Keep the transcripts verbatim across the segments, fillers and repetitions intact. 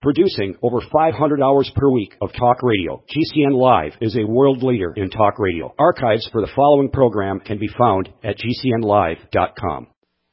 Producing over five hundred hours per week of talk radio, G C N Live is a world leader in talk radio. Archives for the following program can be found at G C N live dot com.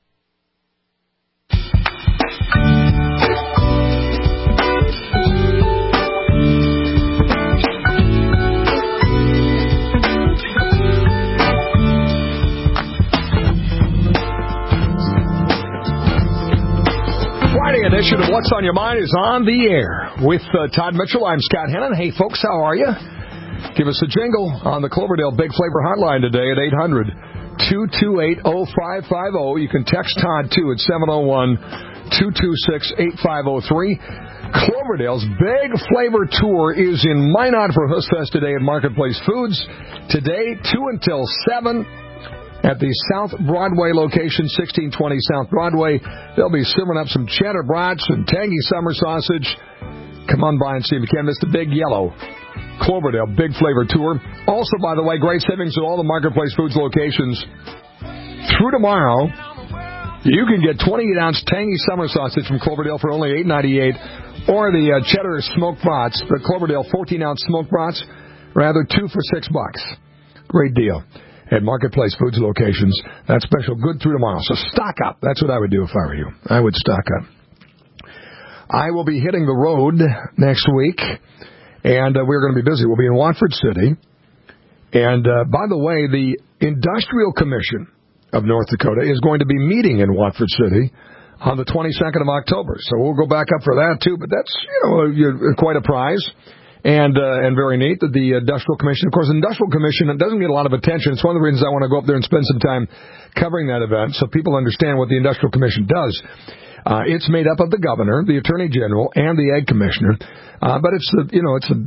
Friday edition of What's on Your Mind is on the air with uh, Todd Mitchell. I'm Scott Hennon. Hey, folks, how are you? Give us a jingle on the Cloverdale Big Flavor Hotline today at eight hundred, two two eight, oh five five oh. You can text Todd, too, at seven oh one, two two six, eight five oh three. Cloverdale's Big Flavor Tour is in Minot for Huss Fest today at Marketplace Foods. Today, two until seven. At the South Broadway location, sixteen twenty South Broadway, they'll be simmering up some cheddar brats and tangy summer sausage. Come on by and see if you can. It's the Big Yellow Cloverdale Big Flavor Tour. Also, by the way, great savings at all the Marketplace Foods locations. Through tomorrow, you can get twenty-eight ounce tangy summer sausage from Cloverdale for only eight ninety-eight, or the uh, cheddar smoked brats, the Cloverdale fourteen ounce smoked brats, rather two for six bucks. Great deal. At Marketplace Foods locations. That special good through tomorrow. So stock up. That's what I would do if I were you. I would stock up. I will be hitting the road next week, and uh, we're going to be busy. We'll be in Watford City. And, uh, by the way, the Industrial Commission of North Dakota is going to be meeting in Watford City on the twenty-second of October. So we'll go back up for that, too. But that's, you know, quite a prize. And uh, and very neat that the Industrial Commission, of course, the Industrial Commission, it doesn't get a lot of attention. It's one of the reasons I want to go up there and spend some time covering that event so people understand what the Industrial Commission does. Uh, it's made up of the governor, the attorney general, and the ag commissioner. Uh, but it's the, you know, it's a,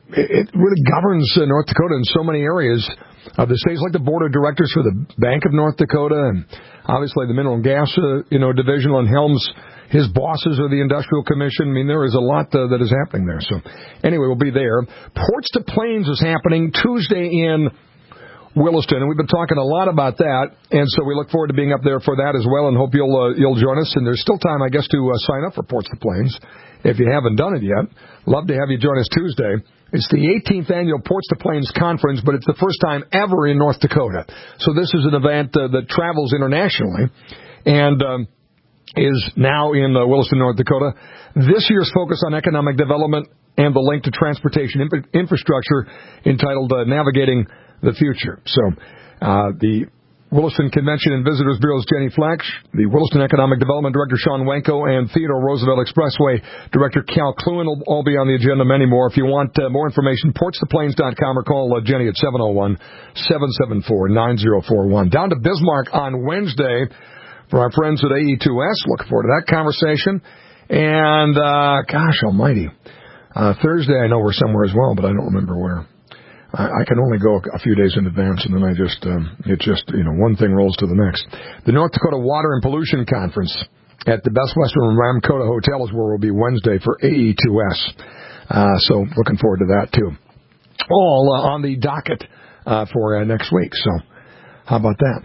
it really governs uh, North Dakota in so many areas of the states, like the board of directors for the Bank of North Dakota, and obviously the Mineral and Gas, uh, you know, division on Helms. His bosses are the Industrial Commission. I mean, there is a lot uh, that is happening there. So, anyway, we'll be there. Ports to Plains is happening Tuesday in Williston, and we've been talking a lot about that. And so we look forward to being up there for that as well, and hope you'll uh, you'll join us. And there's still time, I guess, to uh, sign up for Ports to Plains if you haven't done it yet. Love to have you join us Tuesday. It's the eighteenth annual Ports to Plains Conference, but it's the first time ever in North Dakota. So this is an event uh, that travels internationally, and Um, is now in uh, Williston, North Dakota. This year's focus on economic development and the link to transportation imp- infrastructure entitled uh, Navigating the Future. So uh, the Williston Convention and Visitors Bureau's Jenny Fleck, the Williston Economic Development Director Sean Wenko, and Theodore Roosevelt Expressway Director Cal Cluin will all be on the agenda, many more. If you want uh, more information, ports to plains dot com or call uh, Jenny at seven oh one, seven seven four, nine oh four one. Down to Bismarck on Wednesday for our friends at A E two S. Looking forward to that conversation. And, uh, gosh almighty, uh, Thursday I know we're somewhere as well, but I don't remember where. I, I can only go a few days in advance, and then I just, um, it just, you know, one thing rolls to the next. The North Dakota Water and Pollution Conference at the Best Western Ramkota Hotel is where we'll be Wednesday for A E two S. Uh, so looking forward to that, too. All uh, on the docket uh, for uh, next week. So how about that?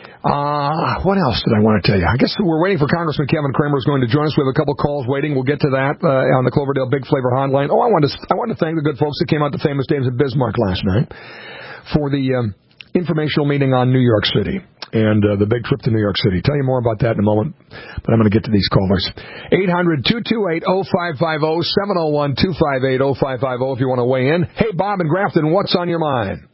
Uh, what else did I want to tell you? I guess we're waiting for Congressman Kevin Kramer is going to join us. We have a couple calls waiting. We'll get to that uh, on the Cloverdale Big Flavor Hotline. Oh, I want to I want to thank the good folks that came out to Famous Dave's at Bismarck last night for the um, informational meeting on New York City and uh, the big trip to New York City. Tell you more about that in a moment, but I'm going to get to these callers. eight hundred, two two eight, oh five five oh, seven oh one, two five eight, oh five five oh if you want to weigh in. Hey, Bob in Grafton, what's on your mind?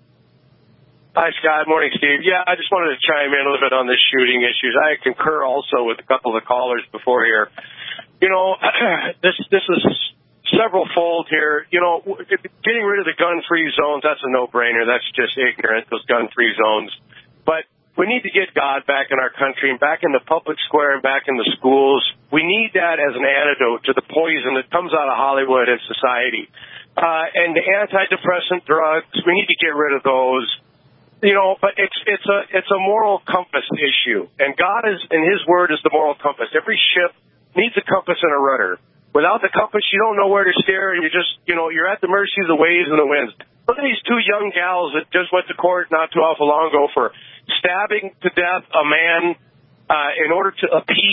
Hi, Scott. Morning, Steve. Yeah, I just wanted to chime in a little bit on this shooting issues. I concur also with a couple of the callers before here. You know, this this is several-fold here. You know, getting rid of the gun-free zones, that's a no-brainer. That's just ignorant, those gun-free zones. But we need to get God back in our country and back in the public square and back in the schools. We need that as an antidote to the poison that comes out of Hollywood and society. Uh, and the antidepressant drugs, we need to get rid of those. You know, but it's it's a it's a moral compass issue, and God is, and His Word is the moral compass. Every ship needs a compass and a rudder. Without the compass, you don't know where to steer, and you just you know you're at the mercy of the waves and the winds. Look at these two young gals that just went to court not too awful long ago for stabbing to death a man uh, in order to appease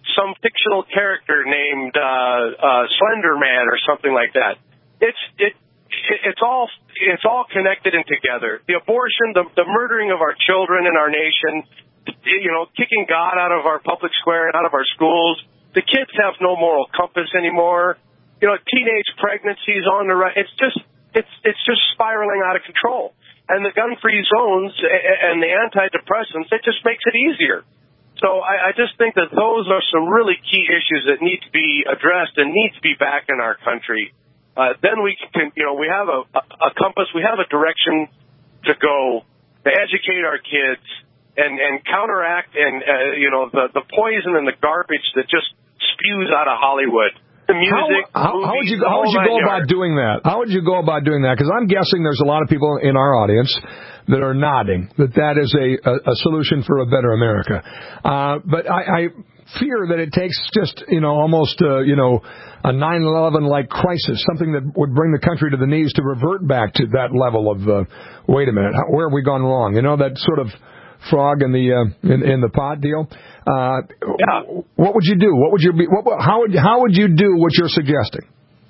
some fictional character named uh, uh, Slender Man or something like that. It's it, it it's all it's all connected and together. The abortion, the, the murdering of our children in our nation, you know, kicking God out of our public square and out of our schools. The kids have no moral compass anymore. You know, teenage pregnancies on the right. It's just it's it's just spiraling out of control. And the gun-free zones and the antidepressants, it just makes it easier. So I, I just think that those are some really key issues that need to be addressed and need to be back in our country. Uh, then we can, you know, we have a, a compass, we have a direction to go to educate our kids and, and counteract and, uh, you know, the, the poison and the garbage that just spews out of Hollywood. The music, how, how, movies, how would you how would you go about doing that? How would you go about doing that? Because I'm guessing there's a lot of people in our audience that are nodding that that is a, a, a solution for a better America. Uh, but I, I fear that it takes just you know almost uh, you know a nine eleven like crisis, something that would bring the country to the knees to revert back to that level of uh, wait a minute, how, where have we gone wrong? You know, that sort of frog in the uh, in, in the pot deal. Uh, yeah. What would you do? What would you be? What, how would how would you do what you're suggesting?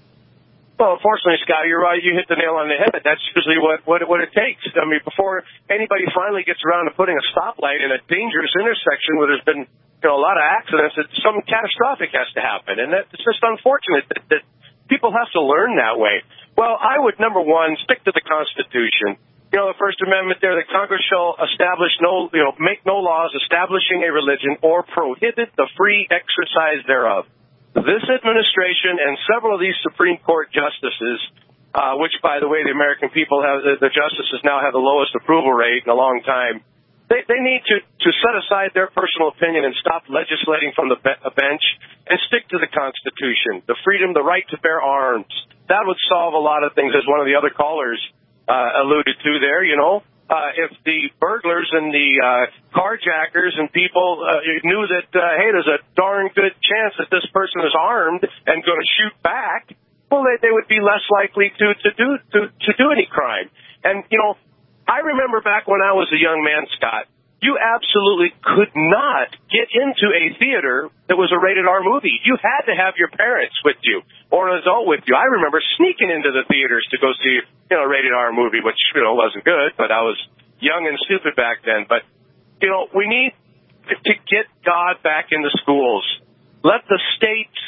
Well, unfortunately, Scott, you're right. You hit the nail on the head. That's usually what what what it takes. I mean, before anybody finally gets around to putting a stoplight in a dangerous intersection where there's been you know a lot of accidents, it's something catastrophic has to happen, and that's just unfortunate that, that people have to learn that way. Well, I would number one stick to the Constitution. You know, the First Amendment there, that Congress shall establish no, you know, make no laws establishing a religion or prohibit the free exercise thereof. This administration and several of these Supreme Court justices, uh, which, by the way, the American people have, the, the justices now have the lowest approval rate in a long time, they, they need to, to set aside their personal opinion and stop legislating from the be- bench and stick to the Constitution, the freedom, the right to bear arms. That would solve a lot of things, as one of the other callers Uh, alluded to there, you know, uh, if the burglars and the uh, carjackers and people uh, knew that, uh, hey, there's a darn good chance that this person is armed and going to shoot back, well, they, they would be less likely to, to do to, to do any crime. And, you know, I remember back when I was a young man, Scott, you absolutely could not get into a theater that was a rated R movie. You had to have your parents with you or an adult with you. I remember sneaking into the theaters to go see, you know, a rated R movie, which, you know, wasn't good, but I was young and stupid back then. But, you know, we need to get God back in the schools. Let the states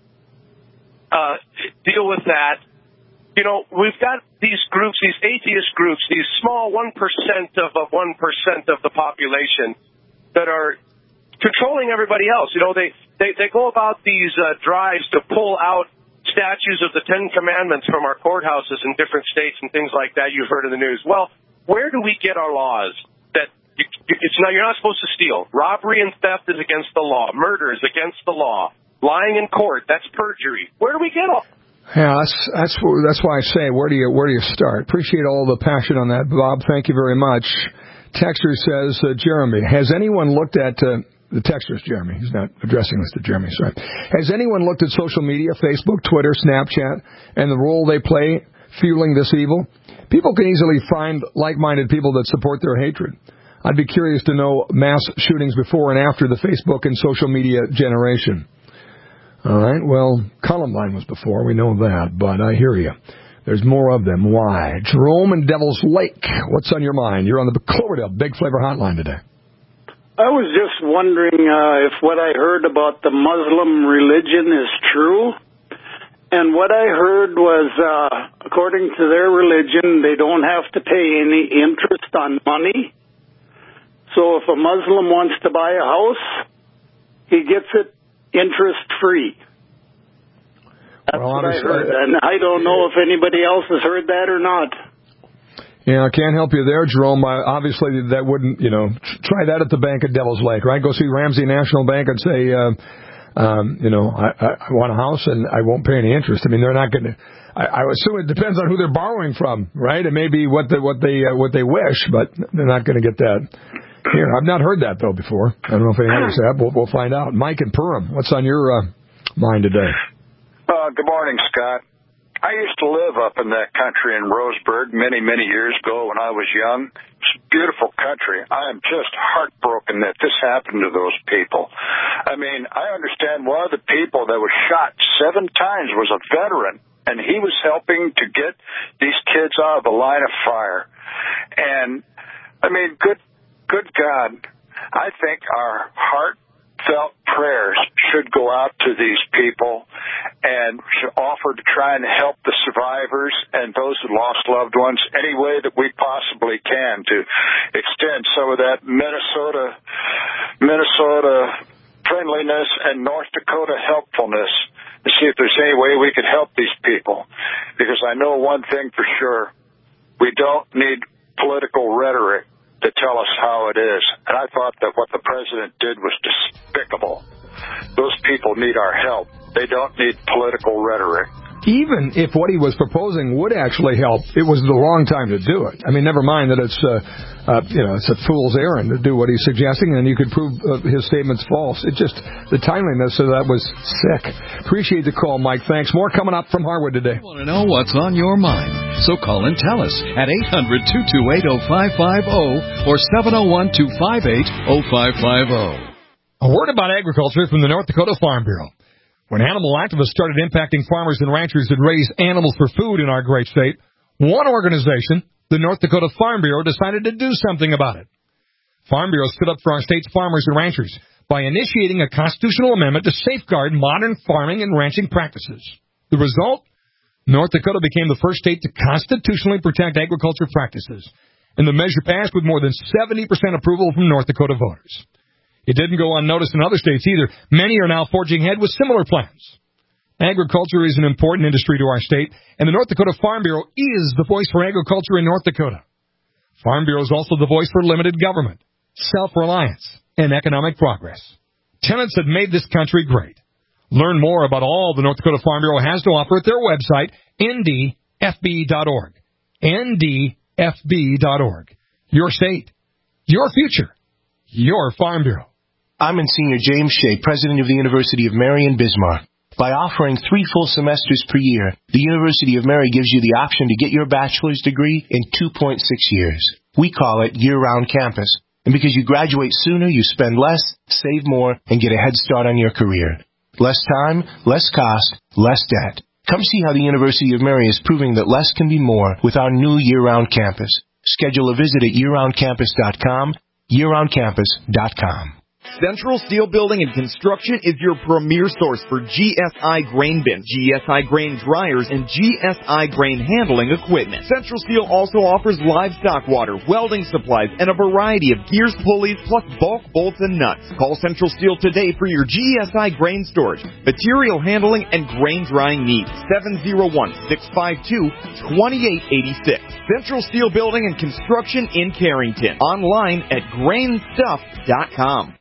uh, deal with that. You know, we've got these groups, these atheist groups, these small one percent of a one percent of the population that are controlling everybody else. You know, they, they, they go about these uh, drives to pull out statues of the Ten Commandments from our courthouses in different states and things like that you've heard in the news. Well, where do we get our laws that you, it's not, you're not supposed to steal? Robbery and theft is against the law. Murder is against the law. Lying in court, that's perjury. Where do we get all Yeah, that's that's that's why I say, where do you where do you start? Appreciate all the passion on that, Bob. Thank you very much. Texter says, uh, Jeremy, has anyone looked at uh, the texter's Jeremy? He's not addressing this to Jeremy, sorry. Has anyone looked at social media, Facebook, Twitter, Snapchat, and the role they play fueling this evil? People can easily find like-minded people that support their hatred. I'd be curious to know mass shootings before and after the Facebook and social media generation. All right, well, Columbine was before, we know that, but I hear you. There's more of them. Why? Jerome and Devil's Lake, what's on your mind? You're on the Cloverdale Big Flavor Hotline today. I was just wondering uh, if what I heard about the Muslim religion is true. And what I heard was, uh, according to their religion, they don't have to pay any interest on money. So if a Muslim wants to buy a house, he gets it interest-free. That's well, what I heard, and I don't know if anybody else has heard that or not. Yeah, I can't help you there, Jerome. I, obviously, that wouldn't, you know, try that at the bank at Devil's Lake, right? Go see Ramsey National Bank and say, uh, um, you know, I, I want a house and I won't pay any interest. I mean, they're not going to. I, I assume it depends on who they're borrowing from, right? It may be what they what they uh, what they wish, but they're not going to get that. Here, I've not heard that, though, before. I don't know if any others have. We'll, we'll find out. Mike and Perham, what's on your uh, mind today? Uh, good morning, Scott. I used to live up in that country in Roseburg many, many years ago when I was young. It's a beautiful country. I am just heartbroken that this happened to those people. I mean, I understand one of the people that was shot seven times was a veteran, and he was helping to get these kids out of the line of fire. And, I mean, good, good God, I think our heartfelt prayers should go out to these people and should offer to try and help the survivors and those who lost loved ones any way that we possibly can to extend some of that Minnesota, Minnesota friendliness and North Dakota helpfulness to see if there's any way we could help these people. Because I know one thing for sure, we don't need political rhetoric to tell us how it is. And I thought that what the president did was despicable. Those people need our help. They don't need political rhetoric. Even if what he was proposing would actually help, it was the wrong time to do it. I mean, never mind that it's, uh, uh, you know, it's a fool's errand to do what he's suggesting, and you could prove uh, his statement's false. It just, the timeliness of that was sick. Appreciate the call, Mike. Thanks. More coming up from Harwood today. We want to know what's on your mind, so call and tell us at eight hundred, two two eight, oh five five oh or seven oh one, two five eight, oh five five oh. A word about agriculture from the North Dakota Farm Bureau. When animal activists started impacting farmers and ranchers that raise animals for food in our great state, one organization, the North Dakota Farm Bureau, decided to do something about it. Farm Bureau stood up for our state's farmers and ranchers by initiating a constitutional amendment to safeguard modern farming and ranching practices. The result? North Dakota became the first state to constitutionally protect agriculture practices, and the measure passed with more than seventy percent approval from North Dakota voters. It didn't go unnoticed in other states either. Many are now forging ahead with similar plans. Agriculture is an important industry to our state, and the North Dakota Farm Bureau is the voice for agriculture in North Dakota. Farm Bureau is also the voice for limited government, self-reliance, and economic progress. Tenants have made this country great. Learn more about all the North Dakota Farm Bureau has to offer at their website, N D F B dot org. N D F B dot org. Your state, your future, your Farm Bureau. I'm Monsignor James Shea, president of the University of Mary in Bismarck. By offering three full semesters per year, the University of Mary gives you the option to get your bachelor's degree in two point six years. We call it year-round campus. And because you graduate sooner, you spend less, save more, and get a head start on your career. Less time, less cost, less debt. Come see how the University of Mary is proving that less can be more with our new year-round campus. Schedule a visit at year round campus dot com, year round campus dot com. Central Steel Building and Construction is your premier source for G S I grain bins, G S I grain dryers, and G S I grain handling equipment. Central Steel also offers livestock water, welding supplies, and a variety of gears, pulleys, plus bulk bolts and nuts. Call Central Steel today for your G S I grain storage, material handling, and grain drying needs. seven oh one, six five two, two eight eight six. Central Steel Building and Construction in Carrington. Online at grain stuff dot com.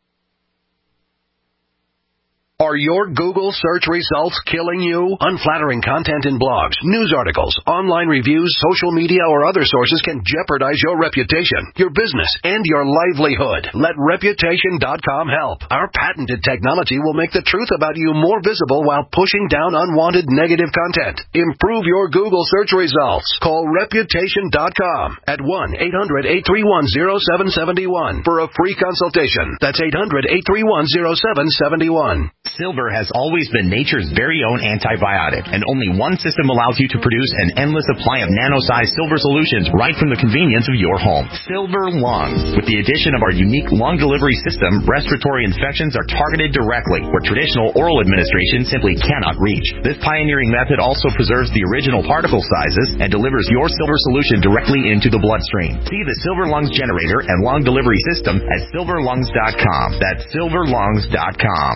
Are your Google search results killing you? Unflattering content in blogs, news articles, online reviews, social media, or other sources can jeopardize your reputation, your business, and your livelihood. Let Reputation dot com help. Our patented technology will make the truth about you more visible while pushing down unwanted negative content. Improve your Google search results. Call Reputation dot com at one eight hundred, eight three one, oh seven seven one for a free consultation. That's eight hundred, eight three one, oh seven seven one. Silver has always been nature's very own antibiotic, and only one system allows you to produce an endless supply of nano-sized silver solutions right from the convenience of your home. Silver Lungs. With the addition of our unique lung delivery system, respiratory infections are targeted directly, where traditional oral administration simply cannot reach. This pioneering method also preserves the original particle sizes and delivers your silver solution directly into the bloodstream. See the Silver Lungs generator and lung delivery system at silver lungs dot com. That's silver lungs dot com.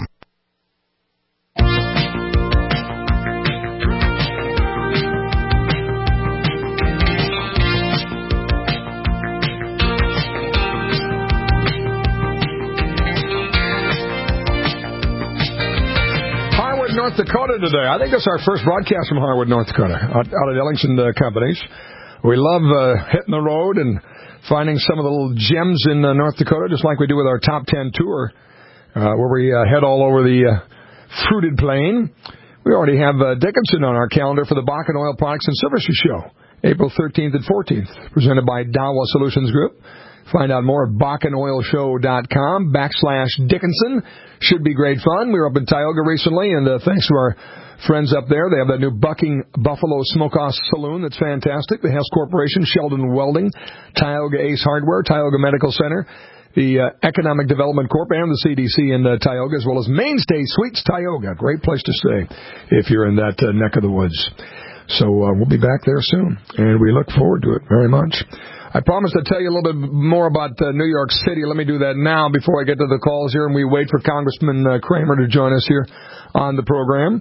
North Dakota today. I think that's our first broadcast from Harwood, North Dakota, out, out at Ellingson uh, Companies. We love uh, hitting the road and finding some of the little gems in uh, North Dakota, just like we do with our Top ten tour, uh, where we uh, head all over the uh, fruited plain. We already have uh, Dickinson on our calendar for the Bakken Oil Products and Services Show, April thirteenth and fourteenth, presented by Dawa Solutions Group. Find out more at bakken oil show dot com backslash Dickinson. Should be great fun. We were up in Tioga recently, and uh, thanks to our friends up there, they have that new Bucking Buffalo Smokehouse Saloon that's fantastic. The Hess Corporation, Sheldon Welding, Tioga Ace Hardware, Tioga Medical Center, the uh, Economic Development Corp, and the C D C in uh, Tioga, as well as Mainstay Suites Tioga. Great place to stay if you're in that uh, neck of the woods. So uh, we'll be back there soon, and we look forward to it very much. I promised to tell you a little bit more about uh, New York City. Let me do that now before I get to the calls here, and we wait for Congressman uh, Kramer to join us here on the program.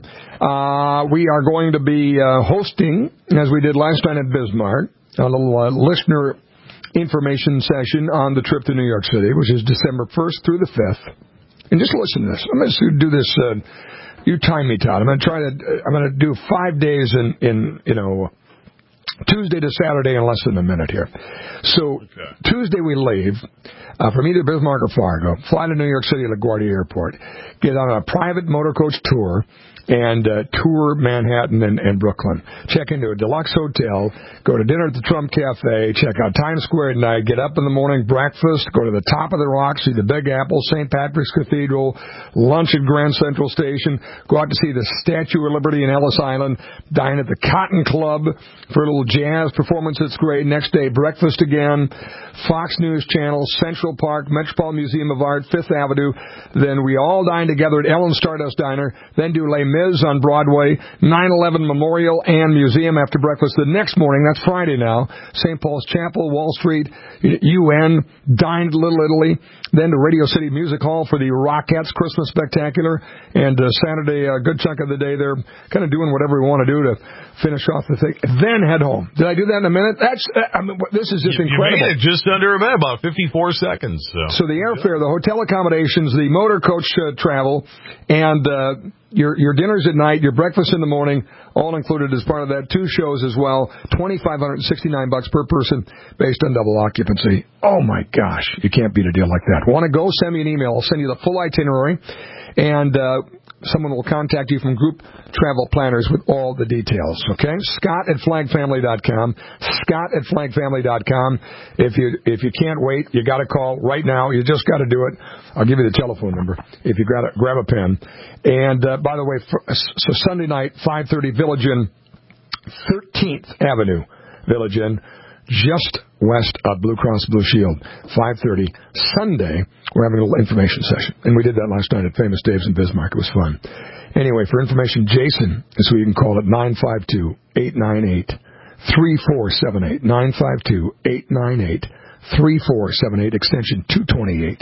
Uh, we are going to be uh, hosting, as we did last time at Bismarck, a little uh, listener information session on the trip to New York City, which is December first through the fifth. And just listen to this. I'm going to do this. Uh, you time me, Todd. I'm going to try to. I'm going to do five days in, in you know. Tuesday to Saturday in less than a minute here. So okay. Tuesday we leave uh, from either Bismarck or Fargo, fly to New York City LaGuardia Airport, get on a private motor coach tour, and uh, tour Manhattan and, and Brooklyn. Check into a deluxe hotel, go to dinner at the Trump Cafe, check out Times Square at night, get up in the morning, breakfast, go to the top of the Rock, see the Big Apple, Saint Patrick's Cathedral, lunch at Grand Central Station, go out to see the Statue of Liberty in Ellis Island, dine at the Cotton Club for a little jazz performance that's great. Next day, breakfast again, Fox News Channel, Central Park, Metropolitan Museum of Art, Fifth Avenue. Then we all dine together at Ellen Stardust Diner, then do Les Mis on Broadway, nine eleven Memorial and Museum after breakfast. The next morning, that's Friday now, Saint Paul's Chapel, Wall Street, U N, dined Little Italy, then to Radio City Music Hall for the Rockettes Christmas Spectacular, and uh, Saturday, a good chunk of the day there, kind of doing whatever we want to do to finish off the thing, then head home. Did I do that in a minute? That's I mean, this is just you, incredible. You made it just under a minute, about fifty-four seconds. So, so the airfare, the hotel accommodations, the motor coach uh, travel, and uh, your your dinners at night, your breakfast in the morning, all included as part of that. Two shows as well, twenty-five hundred sixty-nine bucks per person, based on double occupancy. Oh my gosh, you can't beat a deal like that. Want to go? Send me an email. I'll send you the full itinerary, and uh, someone will contact you from Group Travel Planners with all the details, okay? Scott at flag family dot com. Scott at flag family dot com. If you if you can't wait, you got to call right now. You just got to do it. I'll give you the telephone number if you grab a, grab a pen. And, uh, by the way, for, so Sunday night, five thirty, Village Inn, thirteenth Avenue, Village Inn, just west of Blue Cross Blue Shield, five thirty. Sunday, we're having a little information session. And we did that last night at Famous Dave's in Bismarck. It was fun. Anyway, for information, Jason is who you can call at nine five two, eight nine eight, three four seven eight, nine five two, eight nine eight, three four seven eight, extension two twenty-eight.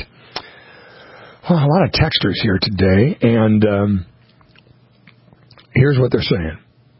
Oh, a lot of texters here today, and um, here's what they're saying.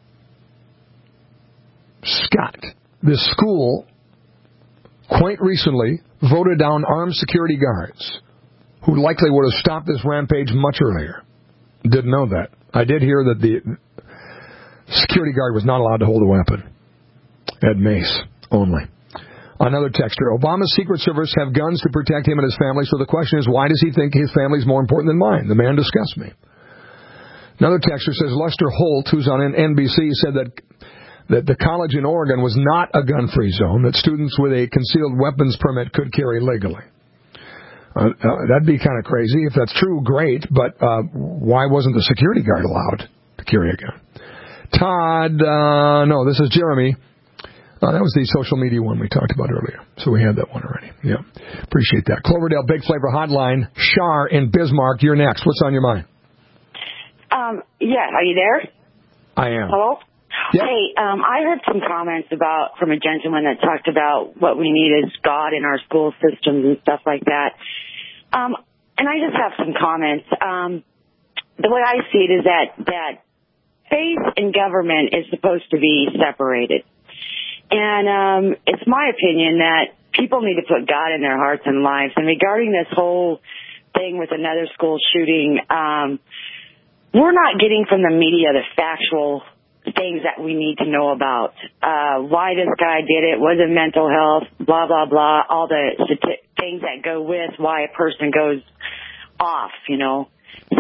Scott, this school quite recently voted down armed security guards who likely would have stopped this rampage much earlier. Didn't know that. I did hear that the security guard was not allowed to hold a weapon. At Mace only. Another texter, Obama's Secret Service have guns to protect him and his family, so the question is, why does he think his family is more important than mine? The man disgusts me. Another texter says, Lester Holt, who's on N B C, said that that the college in Oregon was not a gun-free zone, that students with a concealed weapons permit could carry legally. Uh, uh, that'd be kind of crazy. If that's true, great, but uh, why wasn't the security guard allowed to carry a gun? Todd, uh, no, this is Jeremy. Uh, that was the social media one we talked about earlier. So we had that one already. Yeah. Appreciate that. Cloverdale Big Flavor Hotline. Shar in Bismarck, you're next. What's on your mind? Um, yeah, are you there? I am. Hello? Yep. Hey, um, I heard some comments about from a gentleman that talked about what we need is God in our school systems and stuff like that. Um, and I just have some comments. Um, the way I see it is that, that faith and government is supposed to be separated. And um, it's my opinion that people need to put God in their hearts and lives. And regarding this whole thing with another school shooting, um, we're not getting from the media the factual things that we need to know about. Uh, why this guy did it, was it mental health, blah, blah, blah, all the things that go with why a person goes off, you know. So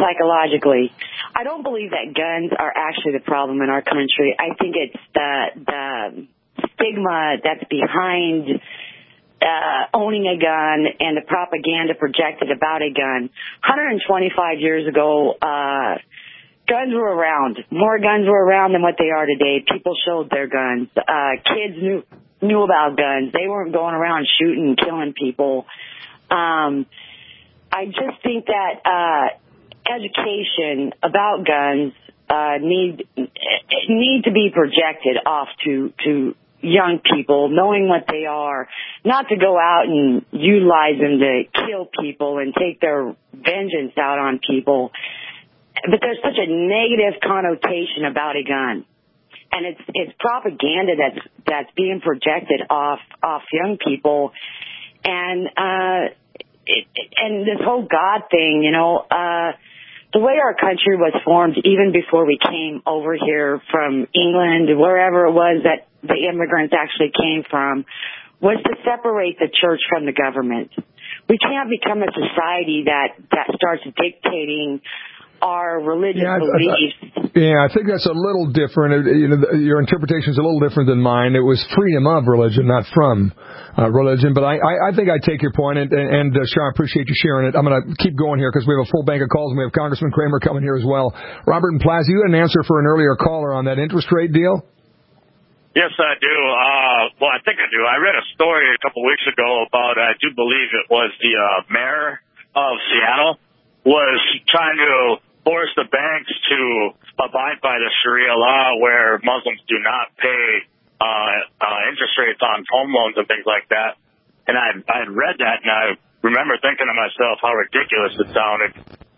psychologically. I don't believe that guns are actually the problem in our country. I think it's the the stigma that's behind uh, owning a gun and the propaganda projected about a gun. one hundred twenty-five years ago, uh, guns were around. More guns were around than what they are today. People showed their guns. Uh, kids knew knew about guns. They weren't going around shooting and killing people. Um, I just think that uh, education about guns uh, need need to be projected off to to young people, knowing what they are, not to go out and utilize them to kill people and take their vengeance out on people. But there's such a negative connotation about a gun, and it's it's propaganda that's that's being projected off off young people, and uh, it, and this whole God thing, you know, uh, the way our country was formed, even before we came over here from England, wherever it was that the immigrants actually came from, was to separate the church from the government. We can't become a society that that starts dictating our religious yeah, beliefs. I, I, yeah, I think that's a little different. You know, your interpretation is a little different than mine. It was freedom of religion, not from uh, religion. But I, I, I think I take your point, and, and uh, Sean, I appreciate you sharing it. I'm going to keep going here because we have a full bank of calls, and we have Congressman Kramer coming here as well. Robert and Plaza, you had an answer for an earlier caller on that interest rate deal? Yes, I do. Uh, well, I think I do. I read a story a couple weeks ago about, I do believe it was the uh, mayor of Seattle was trying to force the banks to abide by the Sharia law where Muslims do not pay uh, uh, interest rates on home loans and things like that. And I I had read that, and I remember thinking to myself how ridiculous it sounded.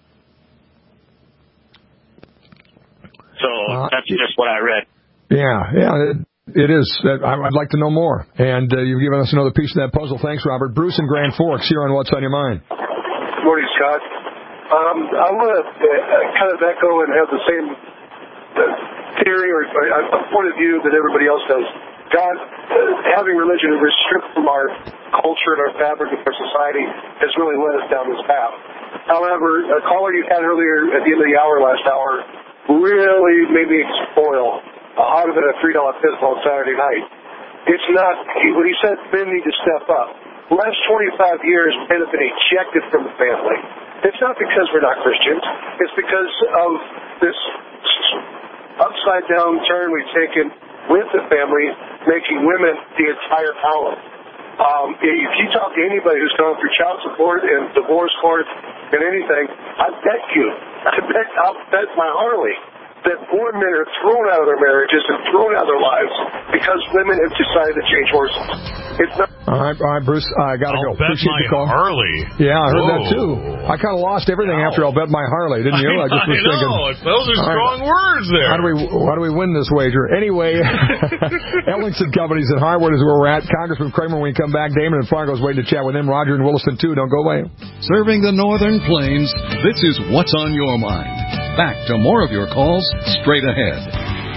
So uh, that's just what I read. Yeah, yeah, it, it is. I'd like to know more. And uh, you've given us another piece of that puzzle. Thanks, Robert. Bruce in Grand Forks, here on What's on Your Mind. Good morning, Scott. Um, I want to uh, kind of echo and have the same uh, theory or uh, point of view that everybody else does. God, uh, having religion is stripped from our culture and our fabric of our society has really led us down this path. However, a caller you had earlier at the end of the hour last hour really made me spoil how to get a three dollar pistol on Saturday night. It's not, when he said men need to step up. The last twenty-five years, men have been ejected from the family. It's not because we're not Christians. It's because of this upside-down turn we've taken with the family, making women the entire power. Um, if you talk to anybody who's gone through child support and divorce court and anything, I bet you, I bet, I'll bet my Harley that more men are thrown out of their marriages and thrown out of their lives because women have decided to change horses. It's not. All right, all right, Bruce, I got to go. Bet Appreciate my the call. Harley. Yeah, I heard Whoa. that too. I kind of lost everything wow. after I'll bet my Harley, didn't you? I, just was I know. thinking, Those are strong right, words there. How do we how do we win this wager? Anyway, Ellingson Companies in Harwood is where we're at. Congressman Kramer, when we come back, Damon and Fargo's waiting to chat with him. Roger and Williston, too. Don't go away. Serving the Northern Plains, this is What's on Your Mind. Back to more of your calls straight ahead.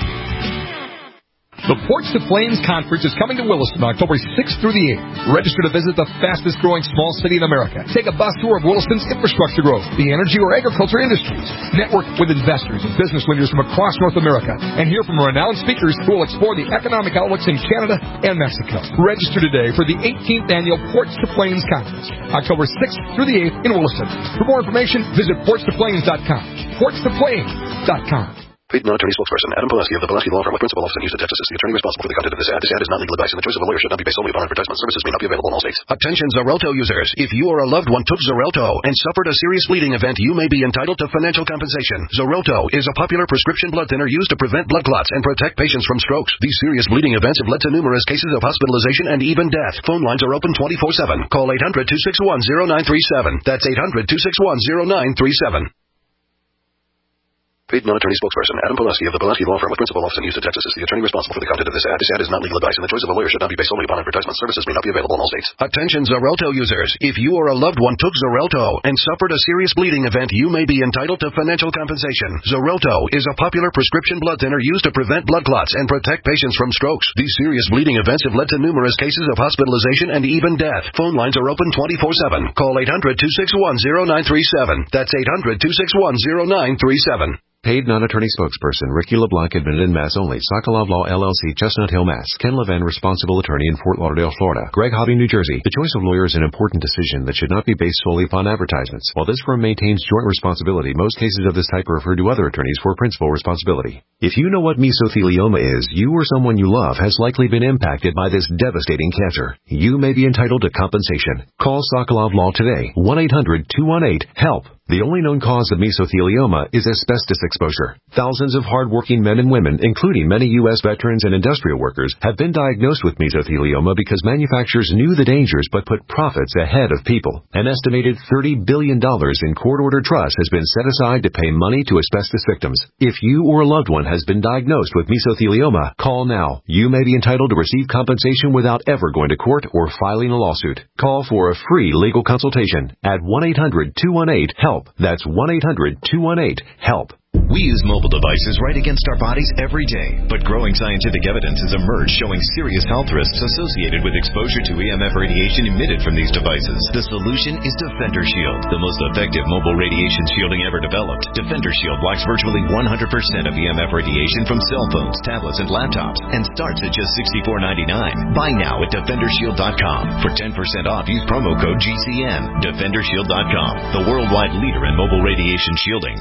The Porch to Plains Conference is coming to Williston October sixth through the eighth. Register to visit the fastest growing small city in America. Take a bus tour of Williston's infrastructure growth, the energy or agriculture industries. Network with investors and business leaders from across North America and hear from renowned speakers who will explore the economic outlooks in Canada and Mexico. Register today for the eighteenth Annual Porch to Plains Conference, October sixth through the eighth in Williston. For more information, visit porch to plains dot com. porch to plains dot com. Paid non-attorney spokesperson Adam Pulaski of the Pulaski Law Firm with principal office in Houston, Texas is the attorney responsible for the content of this ad. This ad is not legal advice, and the choice of a lawyer should not be based solely upon advertisement. Services may not be available in all states. Attention Xarelto users. If you or a loved one took Xarelto and suffered a serious bleeding event, you may be entitled to financial compensation. Xarelto is a popular prescription blood thinner used to prevent blood clots and protect patients from strokes. These serious bleeding events have led to numerous cases of hospitalization and even death. Phone lines are open twenty-four seven. Call eight hundred, two six one, zero nine three seven. That's eight hundred, two six one, zero nine three seven. Paid non-attorney spokesperson Adam Pulaski of the Pulaski Law Firm with principal office in Houston, Texas is the attorney responsible for the content of this ad. This ad is not legal advice, and the choice of a lawyer should not be based solely upon advertisement. Services may not be available in all states. Attention Xarelto users. If you or a loved one took Xarelto and suffered a serious bleeding event, you may be entitled to financial compensation. Xarelto is a popular prescription blood thinner used to prevent blood clots and protect patients from strokes. These serious bleeding events have led to numerous cases of hospitalization and even death. Phone lines are open twenty-four seven. Call eight hundred, two six one, zero nine three seven. That's eight hundred, two six one, zero nine three seven. Paid non-attorney spokesperson Ricky LeBlanc, admitted in Mass only. Sokolov Law, L L C, Chestnut Hill, Mass. Ken Levin, responsible attorney in Fort Lauderdale, Florida. Greg Hobby, New Jersey. The choice of lawyer is an important decision that should not be based solely upon advertisements. While this firm maintains joint responsibility, most cases of this type are referred to other attorneys for principal responsibility. If you know what mesothelioma is, you or someone you love has likely been impacted by this devastating cancer. You may be entitled to compensation. Call Sokolov Law today. one eight hundred, two one eight, HELP. The only known cause of mesothelioma is asbestos exposure. Thousands of hard-working men and women, including many U S veterans and industrial workers, have been diagnosed with mesothelioma because manufacturers knew the dangers but put profits ahead of people. An estimated thirty billion dollars in court-ordered trust has been set aside to pay money to asbestos victims. If you or a loved one has been diagnosed with mesothelioma, call now. You may be entitled to receive compensation without ever going to court or filing a lawsuit. Call for a free legal consultation at one eight hundred, two one eight, HELP. That's one eight hundred, two one eight, HELP. We use mobile devices right against our bodies every day, but growing scientific evidence has emerged showing serious health risks associated with exposure to E M F radiation emitted from these devices. The solution is Defender Shield, the most effective mobile radiation shielding ever developed. Defender Shield blocks virtually one hundred percent of E M F radiation from cell phones, tablets, and laptops, and starts at just sixty-four ninety-nine. Buy now at defender shield dot com. For ten percent off, use promo code G C N. defender shield dot com, the worldwide leader in mobile radiation shielding.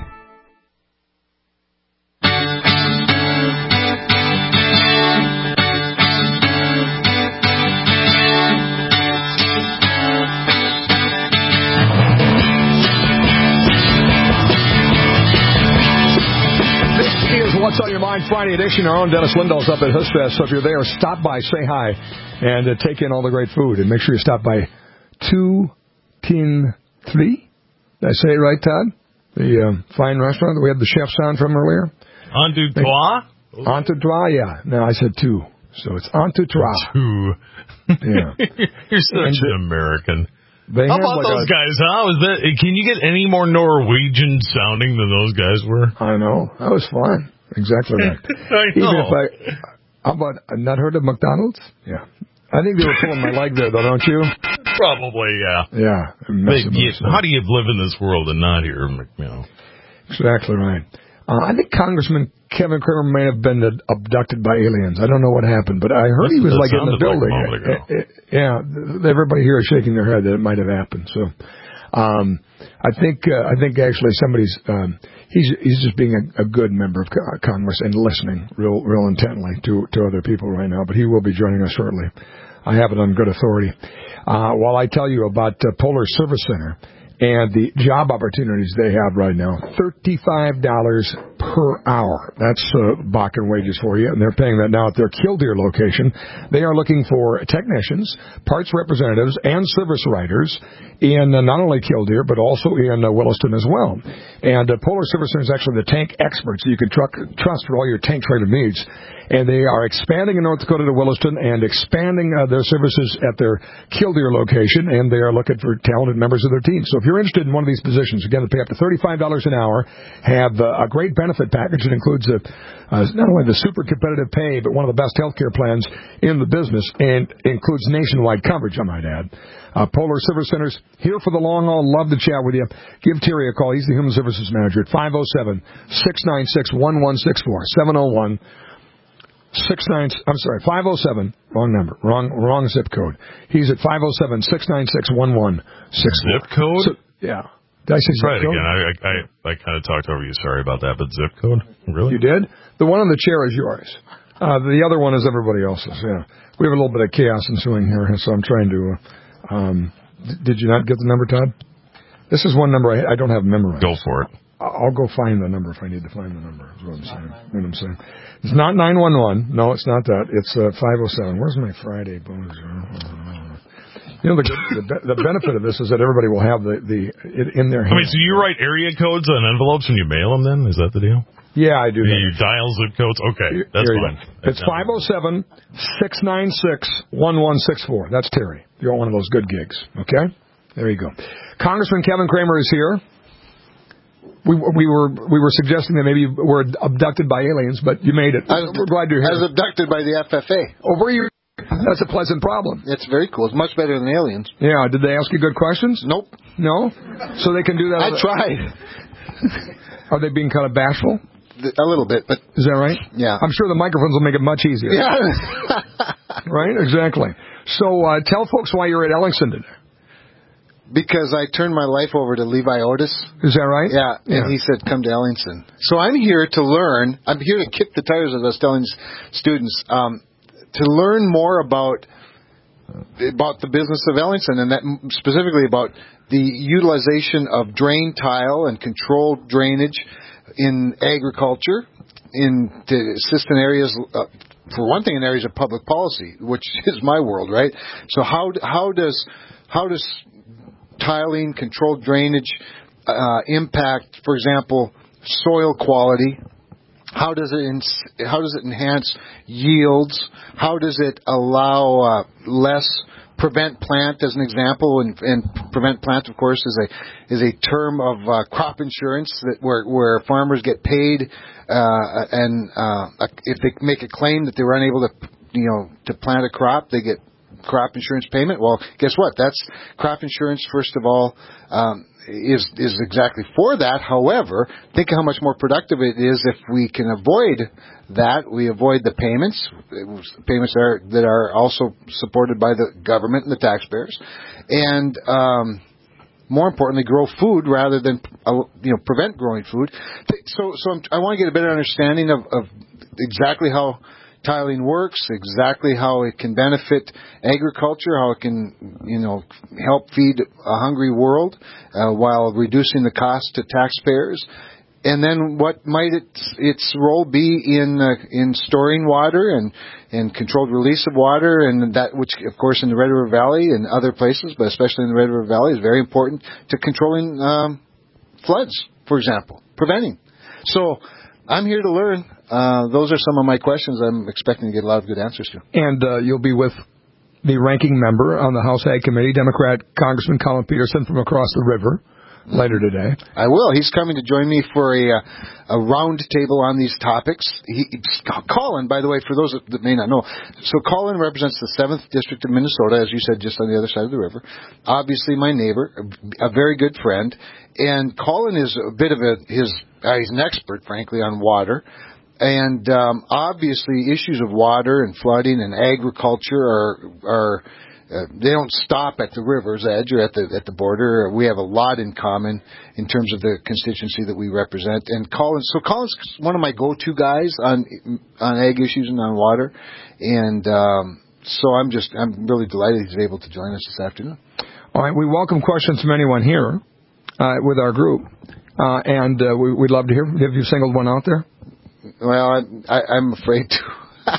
What's on Your Mind Friday edition. Our own Dennis Lindall's up at Husfest, so if you're there, stop by, say hi, and uh, take in all the great food. And make sure you stop by two tin three. Did I say it right, Todd? The um, fine restaurant that we had the chefs on from earlier. Un deux trois? Un deux trois, yeah. No, I said two. So it's un deux trois. Two. Yeah. You're such an American. They How about like those a, guys, huh? Was that, can you get any more Norwegian sounding than those guys were? I know. That was fun. Exactly right. I know. Even if I, how about, I've not heard of McDonald's? Yeah. I think they were pulling my leg there, though, don't you? Probably, yeah. Yeah. But, yeah how do you live in this world and not hear, you know? Exactly right. Uh, I think Congressman Kevin Kramer may have been abducted by aliens. I don't know what happened, but I heard That's, he was like in the building. Like it, it, yeah, everybody here is shaking their head that it might have happened. So, um, I think uh, I think actually somebody's um, he's he's just being a, a good member of Congress and listening real real intently to to other people right now. But he will be joining us shortly. I have it on good authority. Uh, while I tell you about uh, Polar Service Center and the job opportunities they have right now, thirty-five dollars per hour. That's uh, Bakken wages for you, and they're paying that now at their Killdeer location. They are looking for technicians, parts representatives, and service writers in uh, not only Killdeer, but also in uh, Williston as well. And uh, Polar Service Center is actually the tank experts you can tr- trust for all your tank trailer needs. And they are expanding in North Dakota to Williston and expanding uh, their services at their Killdeer location, and they are looking for talented members of their team. So if you're interested in one of these positions, again, they pay up to thirty-five dollars an hour, have uh, a great benefit package that includes a, uh, not only the super competitive pay, but one of the best health care plans in the business, and includes nationwide coverage, I might add. Uh, Polar Service Centers, here for the long haul. Love to chat with you. Give Terry a call. He's the Human Services Manager at five oh seven, six nine six, one one six four, seven oh one Six nine, I'm sorry, five oh seven, wrong number, wrong wrong zip code. He's at five oh seven, six nine six, one one six four. Zip code? So, yeah. Did I say Try zip it code? again. I, I, I, I kind of talked over you. Sorry about that, but zip code? Really? You did? The one on the chair is yours. Uh, the other one is everybody else's, yeah. We have a little bit of chaos ensuing here, so I'm trying to, uh, um, d- did you not get the number, Todd? This is one number I, I don't have memorized. Go for it. I'll go find the number if I need to find the number, is what I'm saying. What I'm saying. It's not nine one one. No, it's not that. It's uh, five oh seven. Where's my Friday bonus? You know, the, the the benefit of this is that everybody will have the, the it in their hands. I mean, so you write area codes on envelopes when you mail them then? Is that the deal? Yeah, I do. You dial zip codes? Okay, that's fine. It's five oh seven, six nine six, one one six four. That's Terry. You're one of those good gigs. Okay? There you go. Congressman Kevin Cramer is here. We, we were we were suggesting that maybe you were abducted by aliens, but you made it. I was, we're glad you're here. I was abducted by the F F A. Oh, were you? That's a pleasant problem. It's very cool. It's much better than aliens. Yeah. Did they ask you good questions? Nope. No? So they can do that? I tried. Are they being kind of bashful? A little bit, but... Is that right? Yeah. I'm sure the microphones will make it much easier. Yeah. Right? Exactly. So uh, tell folks why you're at Ellingson today. Because I turned my life over to Levi Otis. Is that right? Yeah, and yeah. He said, come to Ellingson. So I'm here to learn. I'm here to kick the tires, as I was telling students, um, to learn more about about the business of Ellingson, and that specifically about the utilization of drain tile and controlled drainage in agriculture, in to assist in areas, uh, for one thing, in areas of public policy, which is my world, right? So how how does how does tiling, controlled drainage uh, impact, for example, soil quality? How does it ins- how does it enhance yields? How does it allow uh, less prevent plant, as an example? And, and prevent plant, of course, is a is a term of uh, crop insurance that where where farmers get paid, uh, and uh, if they make a claim that they were unable to you know to plant a crop, they get crop insurance payment. Well, guess what? That's crop insurance. First of all, um, is is exactly for that. However, think of how much more productive it is if we can avoid that. We avoid the payments, payments that are, that are also supported by the government and the taxpayers, and um, more importantly, grow food rather than uh, you know prevent growing food. So, so I'm, I want to get a better understanding of, of exactly how tiling works, exactly how it can benefit agriculture, how it can, you know, help feed a hungry world uh, while reducing the cost to taxpayers, and then what might its its role be in uh, in storing water and and controlled release of water, and that which, of course, in the Red River Valley and other places, but especially in the Red River Valley, is very important to controlling um, floods, for example, preventing. So I'm here to learn. Uh, those are some of my questions I'm expecting to get a lot of good answers to. And uh, you'll be with the ranking member on the House Ag Committee, Democrat Congressman Colin Peterson from across the river, later today. I will. He's coming to join me for a a round table on these topics. He, Colin, by the way, for those that may not know, so Colin represents the seventh District of Minnesota, as you said, just on the other side of the river. Obviously my neighbor, a, a very good friend. And Colin is a bit of a, his, uh, he's an expert, frankly, on water. And um, obviously, issues of water and flooding and agriculture are are uh, they don't stop at the river's edge or at the at the border. We have a lot in common in terms of the constituency that we represent. And Colin, so Colin's one of my go-to guys on on ag issues and on water. And um, so I'm just I'm really delighted he's able to join us this afternoon. All right, we welcome questions from anyone here uh, with our group, uh, and uh, we, we'd love to hear. Have you singled one out there? Well, I, I, I'm afraid to.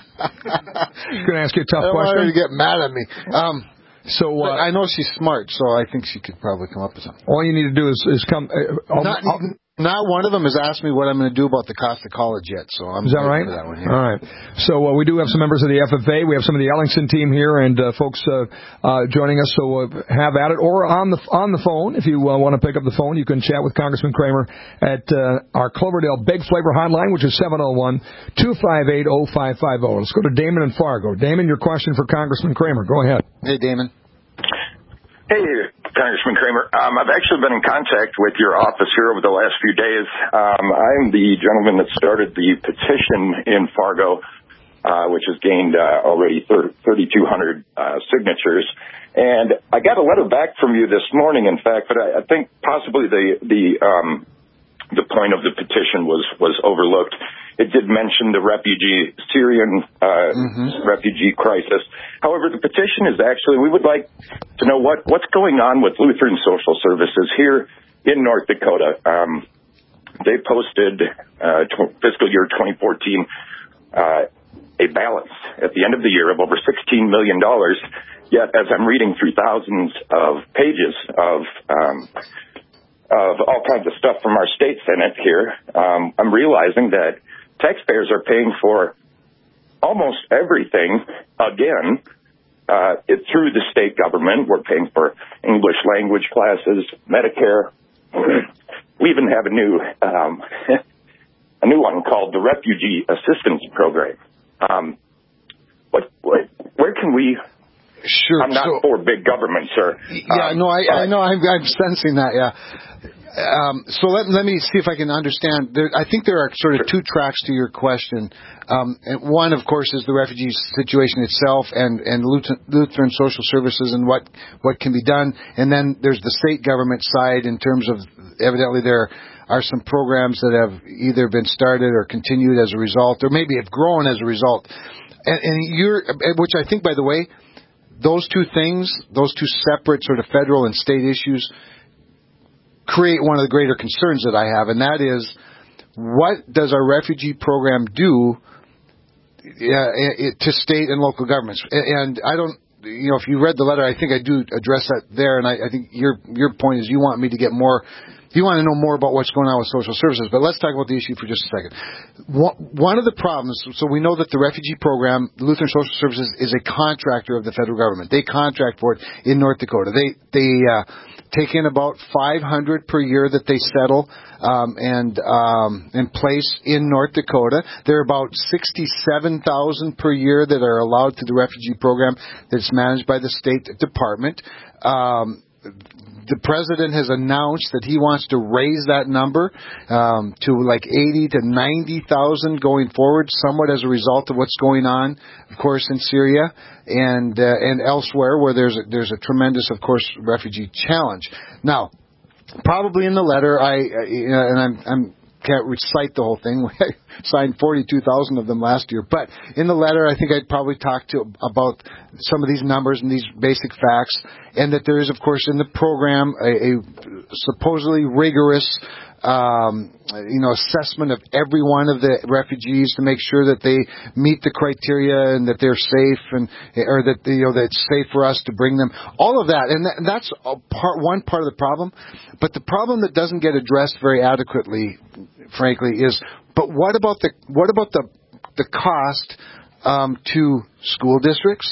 She's going to ask you a tough I don't question. want her to get mad at me. Um, so uh, I know she's smart, so I think she could probably come up with something. All you need to do is, is come. Uh, I'll, not, I'll, not one of them has asked me what I'm going to do about the cost of college yet, so I'm is that right? for that one here. All right. So uh, we do have some members of the F F A. We have some of the Ellingson team here, and uh, folks uh, uh, joining us. So uh, have at it, or on the on the phone if you uh, want to pick up the phone. You can chat with Congressman Cramer at uh, our Cloverdale Big Flavor Hotline, which is seven oh one, two five eight, oh five five oh. Let's go to Damon in Fargo. Damon, your question for Congressman Cramer. Go ahead. Hey, Damon. Hey, Congressman Cramer. Um, I've actually been in contact with your office here over the last few days. Um, I'm the gentleman that started the petition in Fargo, uh, which has gained uh, already thirty-two hundred uh, signatures. And I got a letter back from you this morning, in fact, but I, I think possibly the the um, the point of the petition was was overlooked. It did mention the refugee, Syrian uh, mm-hmm. refugee crisis. However, the petition is actually, we would like to know what, what's going on with Lutheran Social Services here in North Dakota. Um, they posted uh, tw- fiscal year twenty fourteen uh, a balance at the end of the year of over sixteen million dollars. Yet, as I'm reading through thousands of pages of um, of all kinds of stuff from our state Senate here, um, I'm realizing that taxpayers are paying for almost everything again uh, it, through the state government. We're paying for English language classes, Medicare. We even have a new um, a new one called the Refugee Assistance Program. Um, what, what, where can we? Sure. I'm not so, for big government, sir. Yeah, um, no, I, I know. I'm, I'm sensing that. Yeah. Um, so let, let me see if I can understand. There, I think there are sort of two tracks to your question. Um, and one, of course, is the refugee situation itself and, and Lutheran social services and what, what can be done. And then there's the state government side in terms of evidently there are some programs that have either been started or continued as a result, or maybe have grown as a result. And, and you're, which I think, by the way, those two things, those two separate sort of federal and state issues create one of the greater concerns that I have, and that is, what does our refugee program do uh, to state and local governments? And I don't, you know, if you read the letter, I think I do address that there, and I, I think your your point is you want me to get more, you want to know more about what's going on with social services, but let's talk about the issue for just a second. One of the problems, so we know that the refugee program, the Lutheran Social Services, is a contractor of the federal government. They contract for it in North Dakota. They they uh, take in about five hundred per year that they settle um, and um, and place in North Dakota. There are about sixty-seven thousand per year that are allowed to the refugee program that's managed by the State Department. Um, The president has announced that he wants to raise that number um, to like eighty to ninety thousand going forward, somewhat as a result of what's going on, of course, in Syria and uh, and elsewhere where there's a, there's a tremendous, of course, refugee challenge. Now, probably in the letter, I uh, and I'm I'm. can't recite the whole thing. I signed forty-two thousand of them last year. But in the letter, I think I'd probably talk to about some of these numbers and these basic facts, and that there is, of course, in the program a, a supposedly rigorous um, you know, assessment of every one of the refugees to make sure that they meet the criteria and that they're safe, and or that you know that it's safe for us to bring them. All of that, and, that, and that's a part one part of the problem. But the problem that doesn't get addressed very adequately, frankly, is but what about the what about the the cost um, to school districts,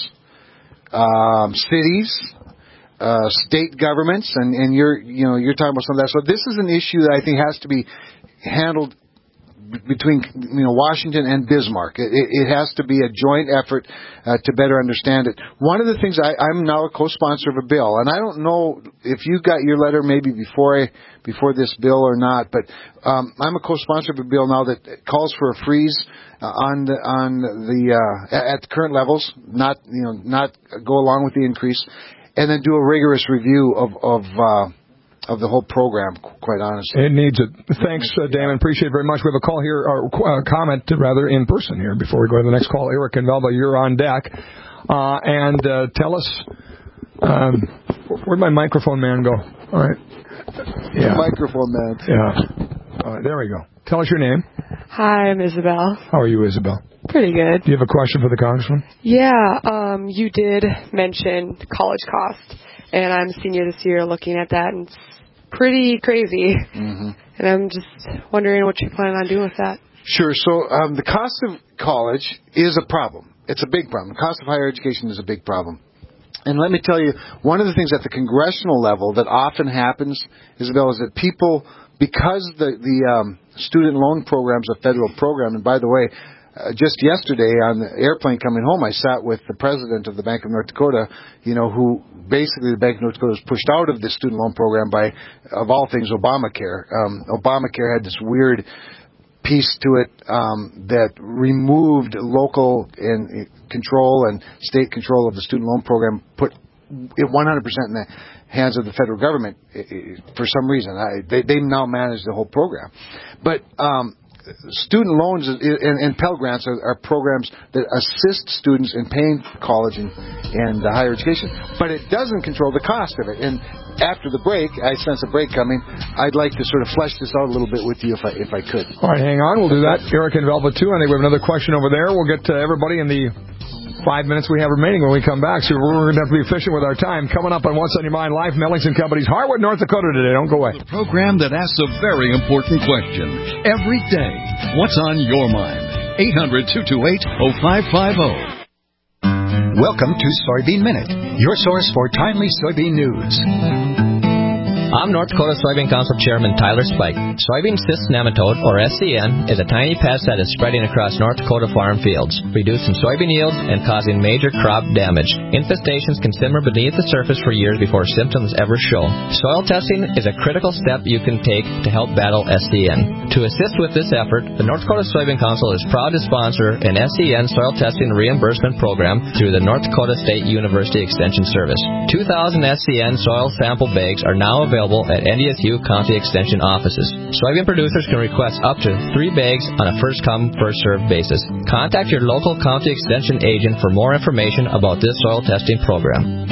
um, cities, uh, state governments, and, and you're you know you're talking about some of that. So this is an issue that I think has to be handled between you know Washington and Bismarck. It, it has to be a joint effort uh, to better understand it. One of the things I, I'm now a co-sponsor of a bill, and I don't know if you got your letter maybe before I, before this bill or not, but um, I'm a co-sponsor of a bill now that calls for a freeze uh, on the on the uh, at the current levels, not you know not go along with the increase, and then do a rigorous review of of. Uh, of the whole program, quite honestly. It needs it. Thanks, uh, Dan. Appreciate it very much. We have a call here, or uh, comment, rather, in person here before we go to the next call. Eric and Melba, you're on deck. Uh, and uh, tell us, um, where'd my microphone man go? All right. Yeah. Microphone man. Yeah. All right, there we go. Tell us your name. Hi, I'm Isabel. How are you, Isabel? Pretty good. Do you have a question for the Congressman? Yeah. Um, you did mention college cost, and I'm a senior this year looking at that, and it's pretty crazy. Mm-hmm. And I'm just wondering what you plan on doing with that. Sure. So um, the cost of college is a problem. It's a big problem. The cost of higher education is a big problem. And let me tell you, one of the things at the congressional level that often happens, Isabel, is that people, because the, the um, student loan program is a federal program, and by the way, Uh, just yesterday on the airplane coming home, I sat with the president of the Bank of North Dakota, you know, who basically the Bank of North Dakota was pushed out of the student loan program by, of all things, Obamacare. Um, Obamacare had this weird piece to it um, that removed local and control and state control of the student loan program, put it one hundred percent in the hands of the federal government for some reason. I, they, they now manage the whole program. But um student loans and, and Pell Grants are, are programs that assist students in paying college and, and uh, higher education, but it doesn't control the cost of it. And after the break, I sense a break coming, I'd like to sort of flesh this out a little bit with you if I if I could. All right, hang on. We'll do that. Eric in Velvet two. I think we have another question over there. We'll get to everybody in the five minutes we have remaining when we come back, so we're going to have to be efficient with our time. Coming up on What's on Your Mind Live, Mellings and Company's Harwood, North Dakota today. Don't go away. The program that asks a very important question every day. What's on your mind? eight hundred, two two eight, oh five five oh. Welcome to Soybean Minute, your source for timely soybean news. I'm North Dakota Soybean Council Chairman Tyler Spike. Soybean cyst nematode, or S C N, is a tiny pest that is spreading across North Dakota farm fields, reducing soybean yields and causing major crop damage. Infestations can simmer beneath the surface for years before symptoms ever show. Soil testing is a critical step you can take to help battle S C N. To assist with this effort, the North Dakota Soybean Council is proud to sponsor an S C N soil testing reimbursement program through the North Dakota State University Extension Service. two thousand S C N soil sample bags are now available at N D S U County Extension offices. Soybean producers can request up to three bags on a first-come, first-served basis. Contact your local county extension agent for more information about this soil testing program.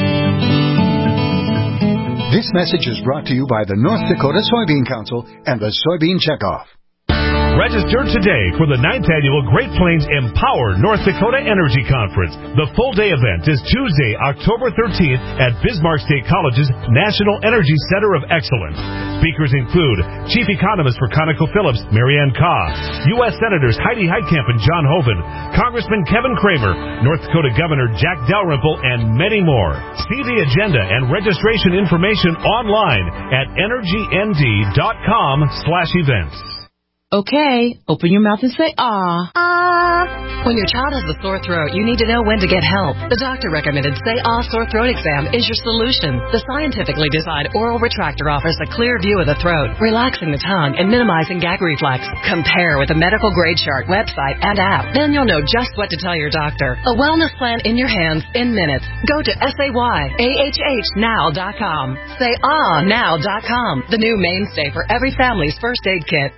This message is brought to you by the North Dakota Soybean Council and the Soybean Checkoff. Register today for the ninth Annual Great Plains Empower North Dakota Energy Conference. The full-day event is Tuesday, October thirteenth at Bismarck State College's National Energy Center of Excellence. Speakers include Chief Economist for ConocoPhillips, Marianne Kaw, U S Senators Heidi Heitkamp and John Hoeven, Congressman Kevin Kramer, North Dakota Governor Jack Dalrymple, and many more. See the agenda and registration information online at energy n d dot com slash events. Okay, open your mouth and say ah. Ah. When your child has a sore throat, you need to know when to get help. The doctor recommended Say Ah Sore Throat Exam is your solution. The scientifically designed oral retractor offers a clear view of the throat, relaxing the tongue and minimizing gag reflex. Compare with the medical grade chart, website, and app. Then you'll know just what to tell your doctor. A wellness plan in your hands in minutes. Go to say ah now dot com. say ah now dot com, the new mainstay for every family's first aid kit.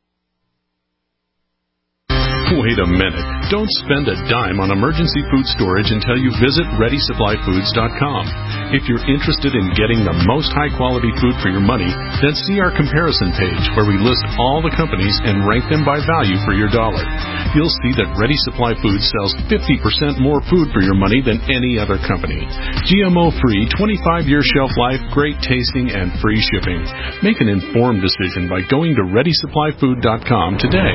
Wait a minute. Don't spend a dime on emergency food storage until you visit ready supply foods dot com. If you're interested in getting the most high-quality food for your money, then see our comparison page where we list all the companies and rank them by value for your dollar. You'll see that Ready Supply Foods sells fifty percent more food for your money than any other company. G M O-free, twenty-five year shelf life, great tasting, and free shipping. Make an informed decision by going to ready supply food dot com today.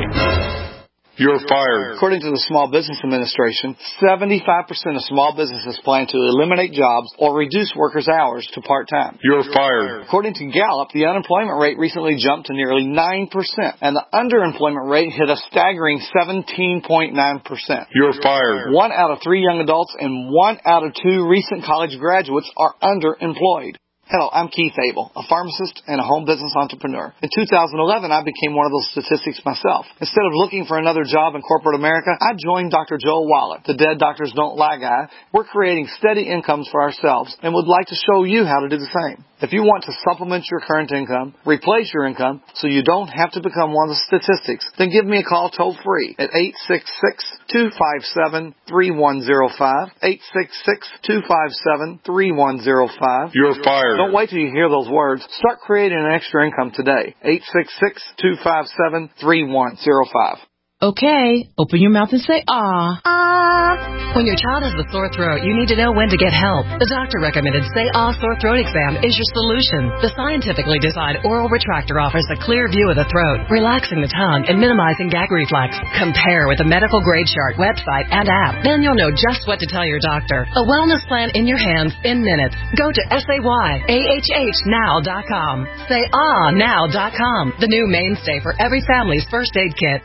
You're fired. According to the Small Business Administration, seventy-five percent of small businesses plan to eliminate jobs or reduce workers' hours to part-time. You're fired. According to Gallup, the unemployment rate recently jumped to nearly nine percent, and the underemployment rate hit a staggering seventeen point nine percent. You're fired. One out of three young adults and one out of two recent college graduates are underemployed. Hello, I'm Keith Abel, a pharmacist and a home business entrepreneur. In two thousand eleven, I became one of those statistics myself. Instead of looking for another job in corporate America, I joined Doctor Joel Wallach, the Dead Doctors Don't Lie guy. We're creating steady incomes for ourselves and would like to show you how to do the same. If you want to supplement your current income, replace your income, so you don't have to become one of the statistics, then give me a call toll-free at eight six six, two five seven, three one zero five, eight six six, two five seven, three one zero five. You're fired. Don't wait till you hear those words. Start creating an extra income today. eight six six, two five seven, three one zero five. Okay, open your mouth and say ah. Ah. When your child has a sore throat, you need to know when to get help. The doctor recommended Say Ah Sore Throat Exam is your solution. The scientifically designed oral retractor offers a clear view of the throat, relaxing the tongue and minimizing gag reflex. Compare with the medical grade chart, website, and app. Then you'll know just what to tell your doctor. A wellness plan in your hands in minutes. Go to say ah now dot com. say ah now dot com, the new mainstay for every family's first aid kit.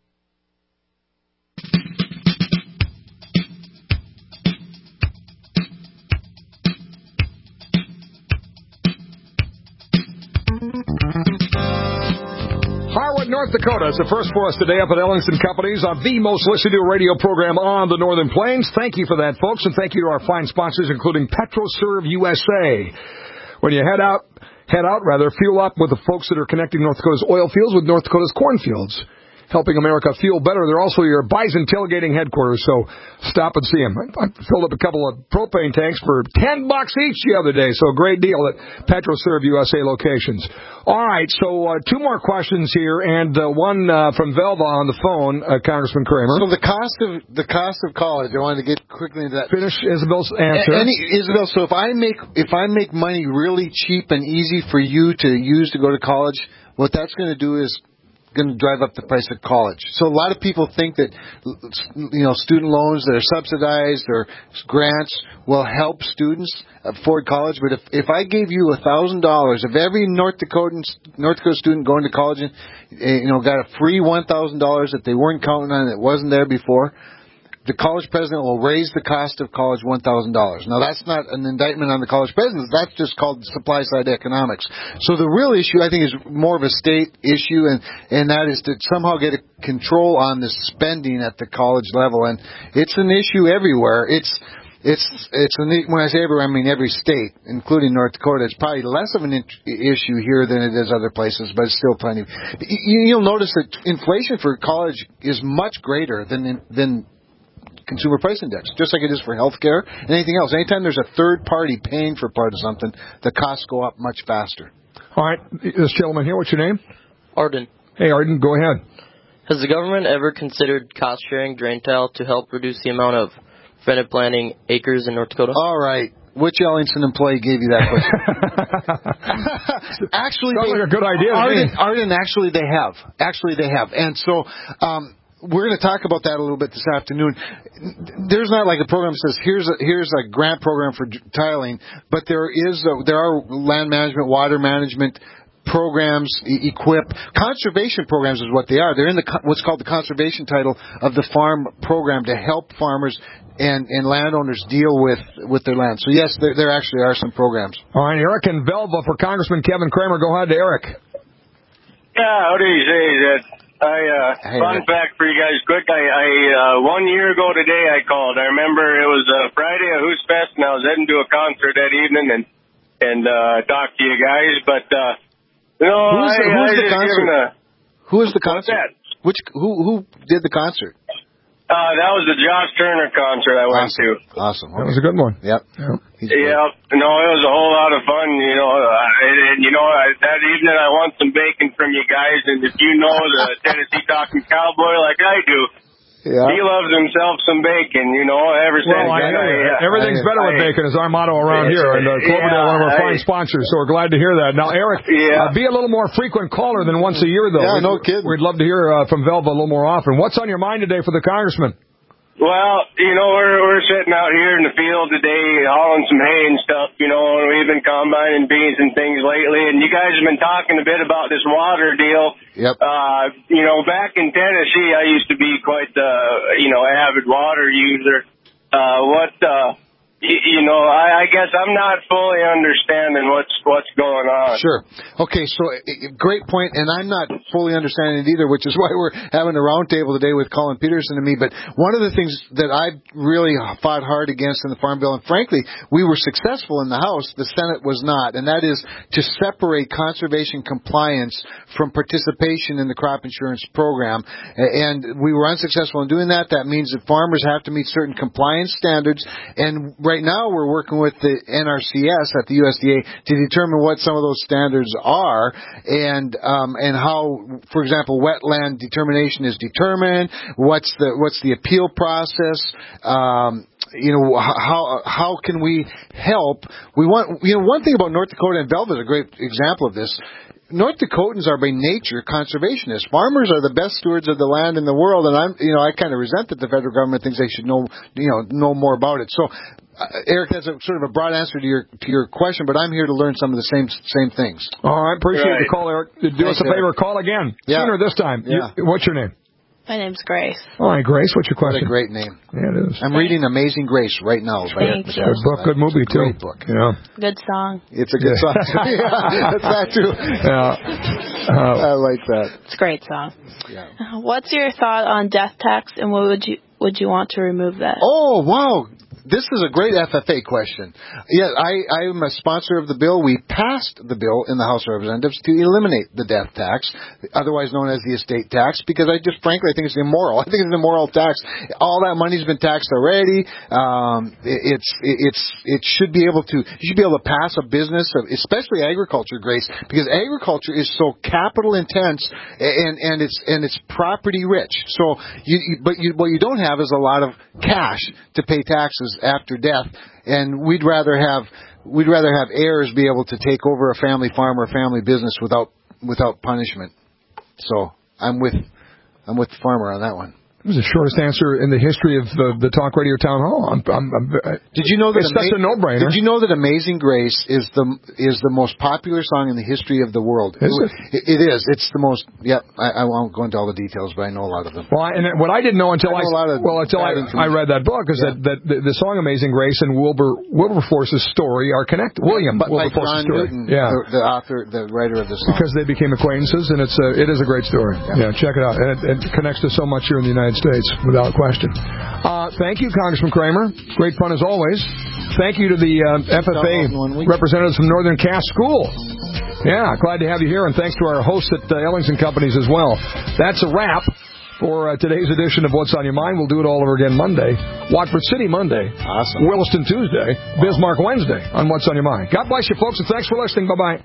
Harwood, North Dakota is the first for us today up at Ellings and Companies on the most listened to radio program on the Northern Plains. Thank you for that, folks, and thank you to our fine sponsors, including PetroServe U S A. When you head out, head out rather, fuel up with the folks that are connecting North Dakota's oil fields with North Dakota's cornfields. helping America feel better. They're also your Bison tailgating headquarters, so stop and see them. I filled up a couple of propane tanks for ten bucks each the other day, so a great deal at PetroServe U S A locations. All right, so uh, two more questions here, and uh, one uh, from Velva on the phone, uh, Congressman Kramer. So the cost of the cost of college, I wanted to get quickly into that. Finish Isabel's answer. Any, Isabel, so if I make if I make money really cheap and easy for you to use to go to college, what that's going to do is going to drive up the price of college. So a lot of people think that, you know, student loans that are subsidized or grants will help students afford college. But if if I gave you a thousand dollars, if every North Dakotan North Dakota student going to college, you know, got a free one thousand dollars that they weren't counting on, that wasn't there before, the college president will raise the cost of college one thousand dollars. Now, that's not an indictment on the college presidents. That's just called supply-side economics. So the real issue, I think, is more of a state issue, and, and that is to somehow get a control on the spending at the college level. And it's an issue everywhere. It's it's it's an, when I say everywhere, I mean every state, including North Dakota. It's probably less of an in- issue here than it is other places, but it's still plenty. You, you'll notice that inflation for college is much greater than than Consumer Price Index, just like it is for healthcare and anything else. Anytime there's a third party paying for part of something, the costs go up much faster. All right, this gentleman here, what's your name? Arden. Hey, Arden, go ahead. Has the government ever considered cost-sharing drain tile to help reduce the amount of preventive planting acres in North Dakota? All right. Which Ellingson employee gave you that question? Actually, sounds like a good idea. Arden, Arden, actually, they have. Actually, they have. And so, um, we're going to talk about that a little bit this afternoon. There's not like a program that says here's a, here's a grant program for tiling, but there is a, there are land management, water management programs, e- equip conservation programs is what they are. They're in the what's called the conservation title of the farm program to help farmers and, and landowners deal with, with their land. So yes, there, there actually are some programs. All right, Eric and Velva for Congressman Kevin Kramer. Go ahead to Eric. Yeah, how do you say that? I, uh, hey, fun man. fact for you guys quick. I, I, uh, one year ago today I called. I remember it was uh, Friday at Who's Fest and I was heading to a concert that evening and, and, uh, talked to you guys. But, uh, you know, who's I, the, who's I the just concert? given a, Who was the concert? What's that? Which, who, who did the concert? Uh, that was the Josh Turner concert I went awesome. to. Awesome. That was a good one. Yep. yep. Yeah, no, it was a whole lot of fun, you know, uh, and, and, you know, I, that evening I want some bacon from you guys, and if you know the Tennessee Talking Cowboy like I do, yeah. he loves himself some bacon, you know, ever since. Well, I, I, everything's better with bacon is our motto around here, and uh, Cloverdale, yeah, one of our I, fine sponsors, so we're glad to hear that. Now, Eric, yeah. uh, be a little more frequent caller than once a year, though. Yeah, we'd, no kidding. We'd love to hear uh, from Velva a little more often. What's on your mind today for the congressman? Well, you know, we're we're sitting out here in the field today hauling some hay and stuff, you know, and we've been combining beans and things lately, and you guys have been talking a bit about this water deal. Yep. Uh, you know, back in Tennessee, I used to be quite the, you know, avid water user. Uh, what, uh, you, you know, I, I guess I'm not fully understanding what's what's going on. Sure. Okay, so uh, great point, and I'm not fully understanding it either, which is why we're having a roundtable today with Colin Peterson and me. But one of the things that I really fought hard against in the Farm Bill, and frankly, we were successful in the House, the Senate was not, and that is to separate conservation compliance from participation in the crop insurance program. And we were unsuccessful in doing that. That means that farmers have to meet certain compliance standards, and right now we're working with the N R C S at the U S D A to determine what some of those standards are and um, and how, for example, wetland determination is determined. What's the what's the appeal process? Um, you know, how how can we help? We want you know one thing about North Dakota, and Velva is a great example of this. North Dakotans are by nature conservationists. Farmers are the best stewards of the land in the world, and I'm, you know, I kind of resent that the federal government thinks they should know, you know, know more about it. So, uh, Eric, that's a sort of a broad answer to your to your question, but I'm here to learn some of the same same things. All right, appreciate right. the call, Eric. Do Thanks, us a favor, Eric. call again Yeah. sooner this time. Yeah. You, what's your name? My name's Grace. All right, Grace, what's your What question? a great name. Yeah, it is. I'm reading Amazing Grace right now. Thank you. Good book, good movie too. Great book. Yeah, Good song. It's a good Yeah. song. Yeah, that's that too. yeah. Uh, I like that. It's a great song. Yeah. What's your thought on death tax, and what would you would you want to remove that? Oh wow, this is a great F F A question. Yeah, I, I am a sponsor of the bill. We passed the bill in the House of Representatives to eliminate the death tax, otherwise known as the estate tax, because I just frankly I think it's immoral. I think it's an immoral tax. All that money's been taxed already. Um, it, it's it's it should be able to you should be able to pass a business of, especially agriculture, Grace, because agriculture is so capital intense and and it's and it's property rich. So you, you but you what you don't have is a lot of cash to pay taxes after death, and we'd rather have we'd rather have heirs be able to take over a family farm or a family business without without punishment. So I'm with I'm with the farmer on that one. It was the shortest answer in the history of uh, the Talk Radio Town Hall. I'm, I'm, I'm, did you know that it's ama- such a no-brainer? Did you know that "Amazing Grace" is the is the most popular song in the history of the world? Is it? It, it is. It's the most. Yep. I, I won't go into all the details, but I know a lot of them. Well, I, and what I didn't know until I, I well until I, I read that book is yeah. that, that the, the song "Amazing Grace" and Wilbur Wilberforce's story are connected. William but Wilberforce's like John story, Newton, yeah, the, the author, the writer of the song, because they became acquaintances, and it's a, it is a great story. Yeah, yeah check it out, and it, it connects to so much here in the United States without question. Uh, thank you, Congressman Kramer. Great fun as always. Thank you to the uh, F F A representatives from Northern Cass School. Yeah, glad to have you here, and thanks to our hosts at uh, Ellingson Companies as well. That's a wrap for uh, today's edition of What's on Your Mind. We'll do it all over again Monday. Watford City Monday. Awesome. Williston Tuesday. Wow. Bismarck Wednesday on What's on Your Mind. God bless you, folks, and thanks for listening. Bye-bye.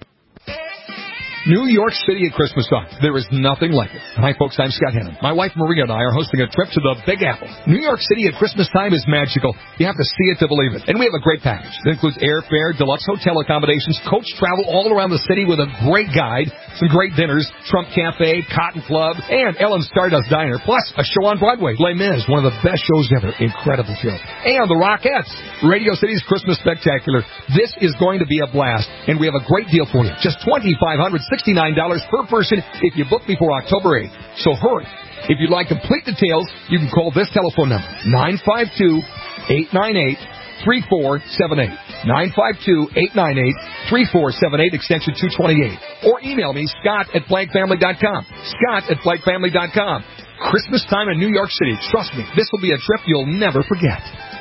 New York City at Christmas time. There is nothing like it. Hi, folks. I'm Scott Hennon. My wife Maria and I are hosting a trip to the Big Apple. New York City at Christmas time is magical. You have to see it to believe it. And we have a great package that includes airfare, deluxe hotel accommodations, coach travel all around the city with a great guide, some great dinners, Trump Cafe, Cotton Club, and Ellen's Stardust Diner, plus a show on Broadway, Les Mis, one of the best shows ever. Incredible show. And the Rockettes, Radio City's Christmas Spectacular. This is going to be a blast, and we have a great deal for you. Just twenty-five hundred sixty-nine dollars per person if you book before October eighth. So hurry. If you'd like complete details, you can call this telephone number, nine five two, eight nine eight, three four seven eight. nine five two, eight nine eight, three four seven eight, extension two twenty-eight. Or email me, Scott at Flag Family dot com. Scott at Flag Family dot com. Christmas time in New York City. Trust me, this will be a trip you'll never forget.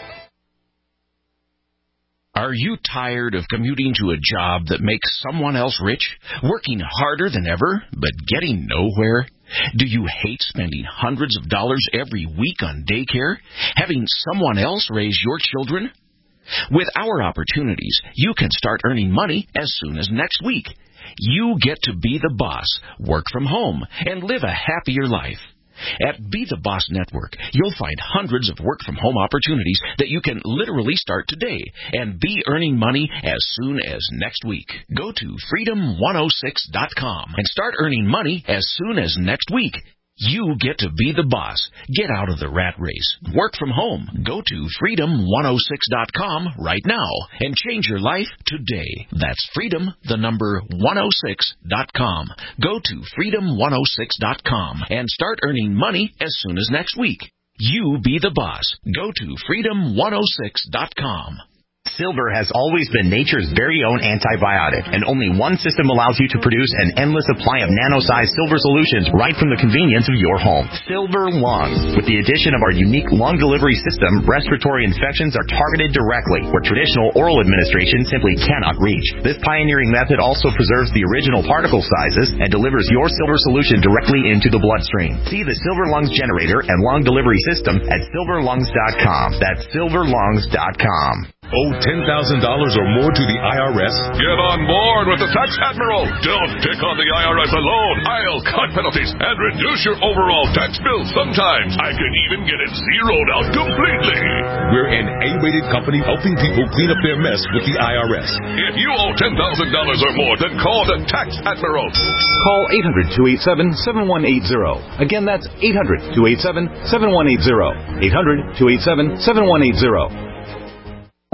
Are you tired of commuting to a job that makes someone else rich, working harder than ever, but getting nowhere? Do you hate spending hundreds of dollars every week on daycare, having someone else raise your children? With our opportunities, you can start earning money as soon as next week. You get to be the boss, work from home, and live a happier life. At Be the Boss Network, you'll find hundreds of work-from-home opportunities that you can literally start today and be earning money as soon as next week. Go to freedom one oh six dot com and start earning money as soon as next week. You get to be the boss. Get out of the rat race. Work from home. Go to freedom one oh six dot com right now and change your life today. That's freedom, the number one oh six dot com. Go to freedom one oh six dot com and start earning money as soon as next week. You be the boss. Go to freedom one oh six dot com. Silver has always been nature's very own antibiotic, and only one system allows you to produce an endless supply of nano-sized silver solutions right from the convenience of your home. Silver Lungs. With the addition of our unique lung delivery system, respiratory infections are targeted directly, where traditional oral administration simply cannot reach. This pioneering method also preserves the original particle sizes and delivers your silver solution directly into the bloodstream. See the Silver Lungs generator and lung delivery system at silver lungs dot com. That's silver lungs dot com. Owe ten thousand dollars or more to the I R S? Get on board with the Tax Admiral. Don't pick on the I R S alone. I'll cut penalties and reduce your overall tax bill. Sometimes I can even get it zeroed out completely. We're an A-rated company helping people clean up their mess with the I R S. If you owe ten thousand dollars or more, then call the Tax Admiral. Call eight hundred, two eight seven, seven one eight zero. Again, that's eight hundred, two eight seven, seven one eight zero. eight hundred, two eight seven, seven one eight zero.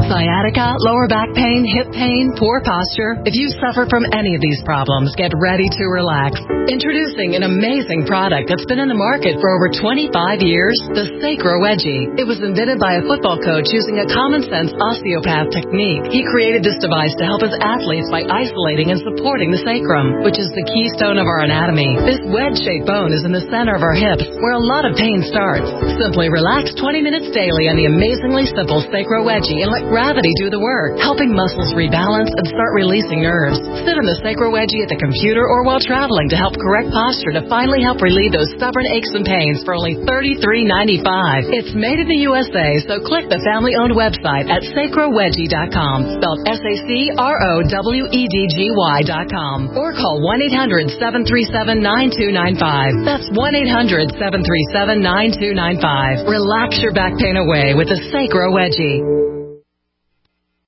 Sciatica, lower back pain, hip pain, poor posture. If you suffer from any of these problems, get ready to relax. Introducing an amazing product that's been in the market for over twenty-five years, the Sacro Wedgie. It was invented by a football coach using a common-sense osteopath technique. He created this device to help his athletes by isolating and supporting the sacrum, which is the keystone of our anatomy. This wedge-shaped bone is in the center of our hips, where a lot of pain starts. Simply relax twenty minutes daily on the amazingly simple Sacro Wedgie and let gravity do the work, helping muscles rebalance and start releasing nerves. Sit on the Sacro Wedgie at the computer or while traveling to help correct posture to finally help relieve those stubborn aches and pains for only thirty-three ninety-five. It's made in the U S A, so click the family-owned website at sacro wedgie dot com, spelled S A C R O W E D G Y dot com, or call one eight hundred seven three seven nine two nine five. That's one eight hundred seven three seven nine two nine five. Relax your back pain away with the Sacro Wedgie.